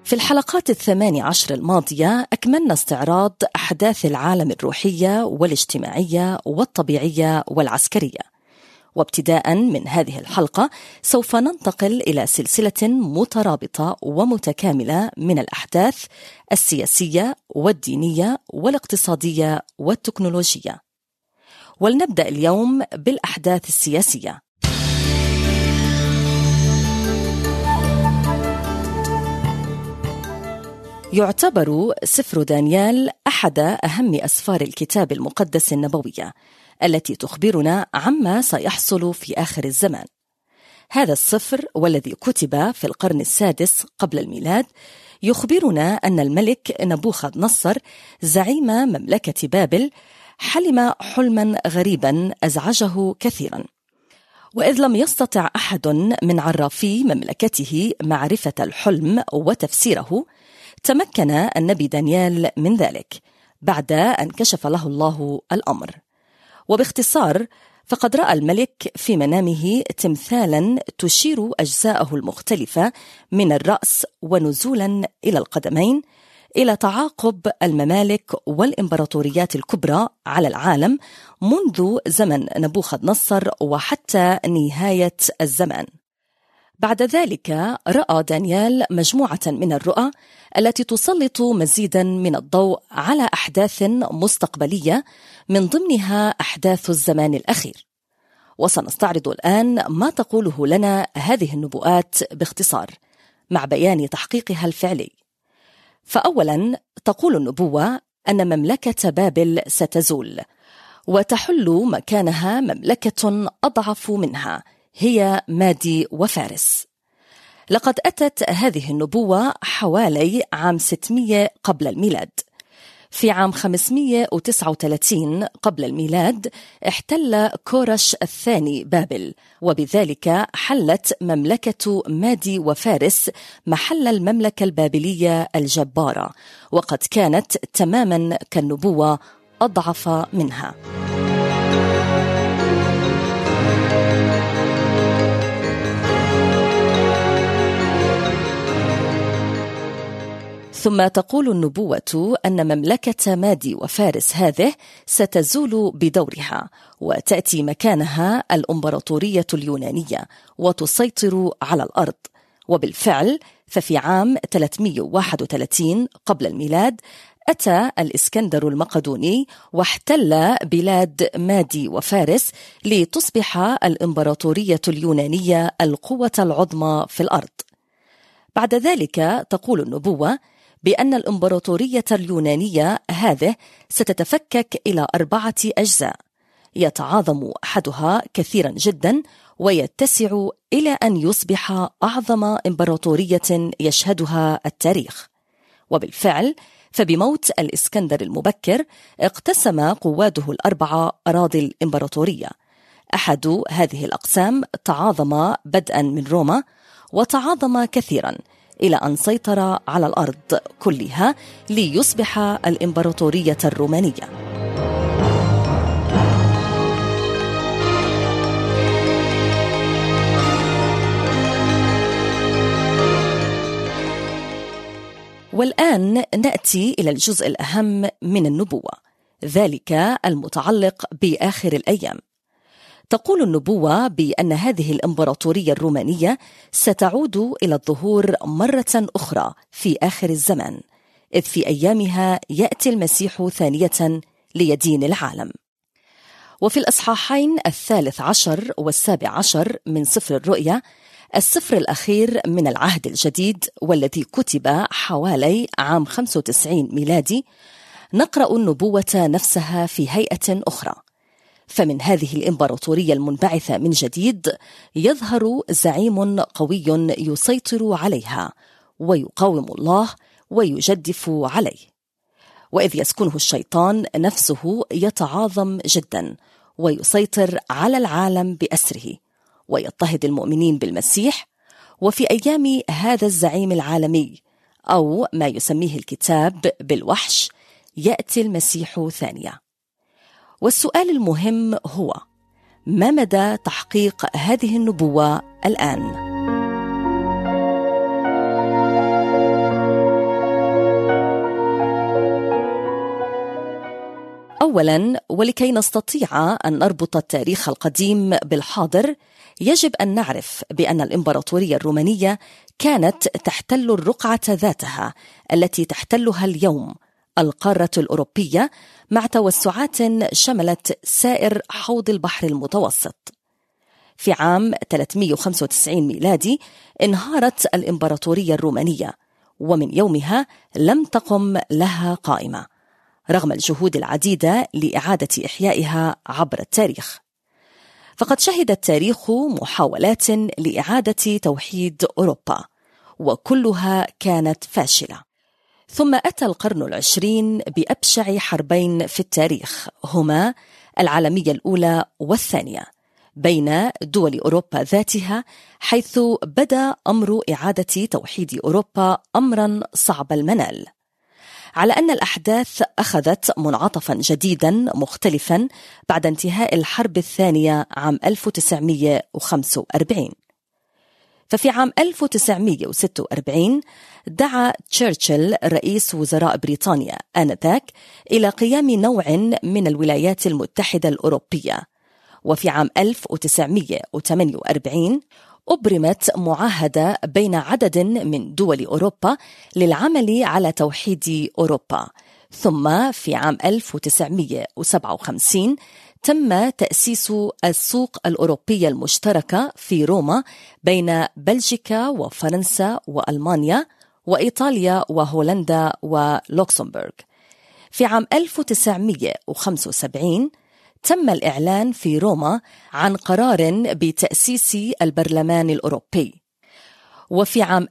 في الحلقات 18 الماضية أكملنا استعراض أحداث العالم الروحية والاجتماعية والطبيعية والعسكرية، وابتداء من هذه الحلقة سوف ننتقل إلى سلسلة مترابطة ومتكاملة من الأحداث السياسية والدينية والاقتصادية والتكنولوجية. ولنبدأ اليوم بالأحداث السياسية. يعتبر سفر دانيال أحد أهم أسفار الكتاب المقدس النبوية التي تخبرنا عما سيحصل في آخر الزمان. هذا السفر والذي كتب في القرن السادس قبل الميلاد يخبرنا أن الملك نبوخذ نصر زعيم مملكة بابل حلم حلما غريبا أزعجه كثيرا، وإذ لم يستطع أحد من عرافي مملكته معرفة الحلم وتفسيره، تمكن النبي دانيال من ذلك بعد أن كشف له الله الأمر. وباختصار فقد رأى الملك في منامه تمثالا تشير أجزاءه المختلفة من الرأس ونزولا إلى القدمين إلى تعاقب الممالك والإمبراطوريات الكبرى على العالم منذ زمن نبوخذ نصر وحتى نهاية الزمان. بعد ذلك رأى دانيال مجموعة من الرؤى التي تسلط مزيدا من الضوء على أحداث مستقبلية من ضمنها أحداث الزمان الأخير. وسنستعرض الآن ما تقوله لنا هذه النبوءات باختصار مع بيان تحقيقها الفعلي. فأولا تقول النبوة أن مملكة بابل ستزول وتحل مكانها مملكة أضعف منها هي مادي وفارس. لقد أتت هذه النبوة حوالي عام 600 قبل الميلاد. في عام 539 قبل الميلاد احتل كورش الثاني بابل، وبذلك حلت مملكة مادي وفارس محل المملكة البابلية الجبارة، وقد كانت تماما كالنبوة أضعف منها. ثم تقول النبوة أن مملكة مادي وفارس هذه ستزول بدورها وتأتي مكانها الإمبراطورية اليونانية وتسيطر على الأرض. وبالفعل ففي عام 331 قبل الميلاد أتى الإسكندر المقدوني واحتل بلاد مادي وفارس لتصبح الإمبراطورية اليونانية القوة العظمى في الأرض. بعد ذلك تقول النبوة بأن الإمبراطورية اليونانية هذه ستتفكك إلى 4 أجزاء، يتعاظم أحدها كثيرا جدا ويتسع إلى أن يصبح أعظم إمبراطورية يشهدها التاريخ. وبالفعل فبموت الإسكندر المبكر اقتسم قواده 4 أراضي الإمبراطورية. أحد هذه الأقسام تعاظم بدءا من روما وتعاظم كثيرا إلى أن سيطر على الأرض كلها ليصبح الإمبراطورية الرومانية. والآن نأتي إلى الجزء الأهم من النبوة، ذلك المتعلق بآخر الأيام. تقول النبوة بأن هذه الإمبراطورية الرومانية ستعود إلى الظهور مرة أخرى في آخر الزمان، إذ في أيامها يأتي المسيح ثانية ليدين العالم. وفي الأصحاحين 13 و17 من سفر الرؤيا، السفر الأخير من العهد الجديد والذي كتب حوالي عام 95 ميلادي، نقرأ النبوة نفسها في هيئة أخرى. فمن هذه الإمبراطورية المنبعثة من جديد يظهر زعيم قوي يسيطر عليها ويقاوم الله ويجدف عليه، وإذ يسكنه الشيطان نفسه يتعاظم جدا ويسيطر على العالم بأسره ويضطهد المؤمنين بالمسيح. وفي أيام هذا الزعيم العالمي أو ما يسميه الكتاب بالوحش يأتي المسيح ثانية. والسؤال المهم هو: ما مدى تحقيق هذه النبوة الآن؟ أولاً، ولكي نستطيع أن نربط التاريخ القديم بالحاضر، يجب أن نعرف بأن الإمبراطورية الرومانية كانت تحتل الرقعة ذاتها التي تحتلها اليوم القارة الأوروبية، مع توسعات شملت سائر حوض البحر المتوسط. في عام 395 ميلادي انهارت الإمبراطورية الرومانية، ومن يومها لم تقم لها قائمة رغم الجهود العديدة لإعادة إحيائها عبر التاريخ. فقد شهد التاريخ محاولات لإعادة توحيد أوروبا، وكلها كانت فاشلة. ثم أتى القرن العشرين بأبشع حربين في التاريخ، هما العالمية الأولى والثانية، بين دول أوروبا ذاتها، حيث بدأ أمر إعادة توحيد أوروبا أمرا صعب المنال. على أن الأحداث أخذت منعطفا جديدا مختلفا بعد انتهاء الحرب الثانية عام 1945. ففي عام 1946 دعا تشرشل رئيس وزراء بريطانيا آنذاك إلى قيام نوع من الولايات المتحدة الأوروبية. وفي عام 1948 أبرمت معاهدة بين عدد من دول أوروبا للعمل على توحيد أوروبا. ثم في عام 1957 تم تأسيس السوق الأوروبية المشتركة في روما بين بلجيكا وفرنسا وألمانيا وإيطاليا وهولندا ولوكسمبورغ. في عام 1975 تم الإعلان في روما عن قرار بتأسيس البرلمان الأوروبي. وفي عام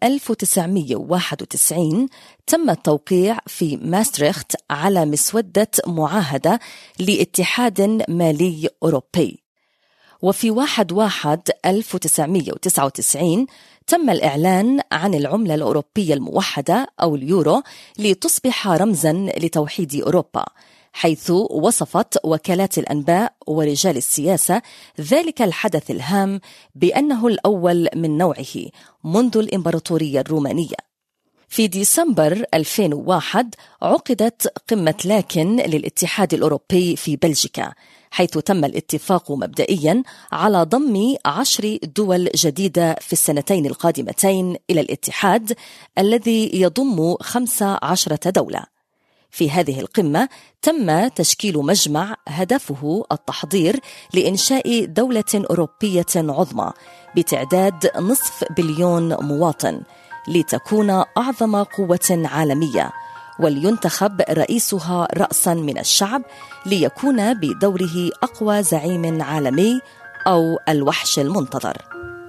1991 تم التوقيع في ماستريخت على مسودة معاهدة لاتحاد مالي أوروبي. وفي 1/1/1999 تم الإعلان عن العملة الأوروبية الموحدة أو اليورو لتصبح رمزاً لتوحيد أوروبا، حيث وصفت وكالات الأنباء ورجال السياسة ذلك الحدث الهام بأنه الأول من نوعه منذ الإمبراطورية الرومانية. في ديسمبر 2001 عقدت قمة لاكن للاتحاد الأوروبي في بلجيكا، حيث تم الاتفاق مبدئيا على ضم 10 دول جديدة في السنتين القادمتين إلى الاتحاد الذي يضم 15 دولة. في هذه القمة تم تشكيل مجمع هدفه التحضير لإنشاء دولة أوروبية عظمى بتعداد 500 مليون مواطن، لتكون أعظم قوة عالمية، ولينتخب رئيسها رأسا من الشعب ليكون بدوره أقوى زعيم عالمي أو الوحش المنتظر.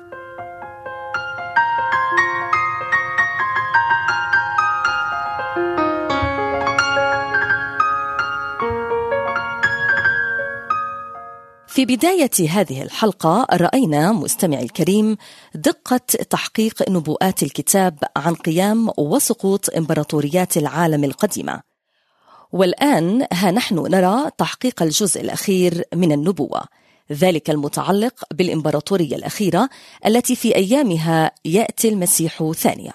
في بداية هذه الحلقة رأينا مستمعي الكريم دقة تحقيق نبوءات الكتاب عن قيام وسقوط إمبراطوريات العالم القديمة، والآن ها نحن نرى تحقيق الجزء الأخير من النبوة، ذلك المتعلق بالإمبراطورية الأخيرة التي في أيامها يأتي المسيح ثانية.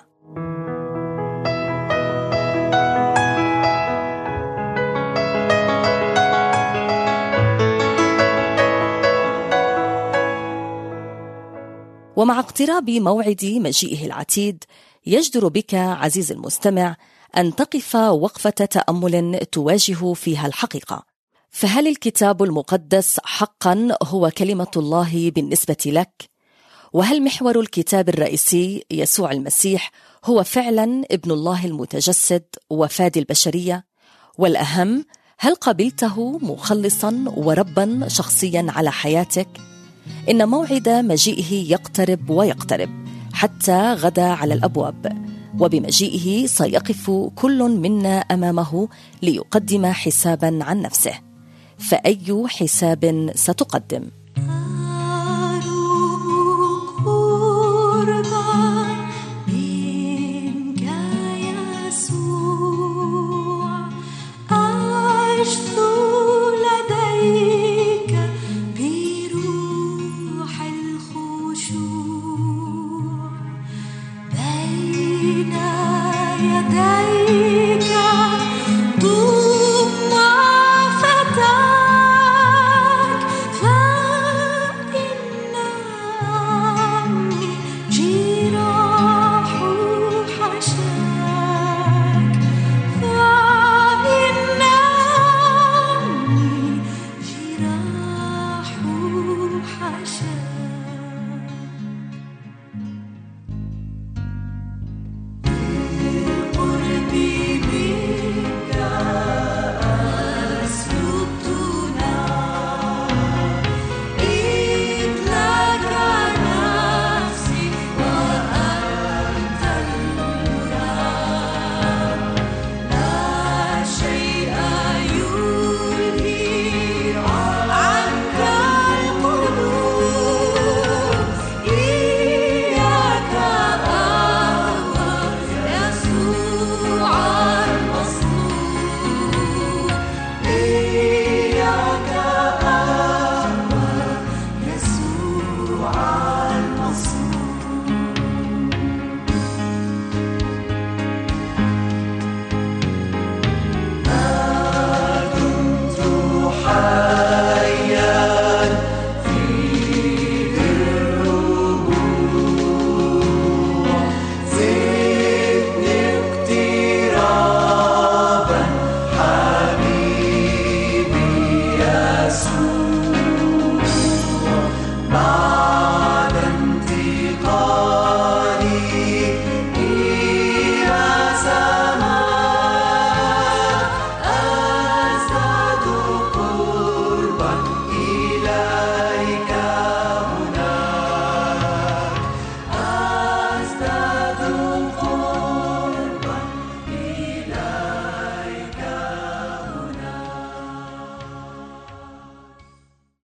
ومع اقتراب موعد مجيئه العتيد يجدر بك عزيز المستمع أن تقف وقفة تأمل تواجه فيها الحقيقة. فهل الكتاب المقدس حقا هو كلمة الله بالنسبة لك؟ وهل محور الكتاب الرئيسي يسوع المسيح هو فعلا ابن الله المتجسد وفادي البشرية؟ والأهم، هل قبلته مخلصا وربا شخصيا على حياتك؟ إن موعد مجيئه يقترب ويقترب، حتى غدا على الأبواب، وبمجيئه سيقف كل منا أمامه ليقدم حسابا عن نفسه. فأي حساب ستقدم؟ يديك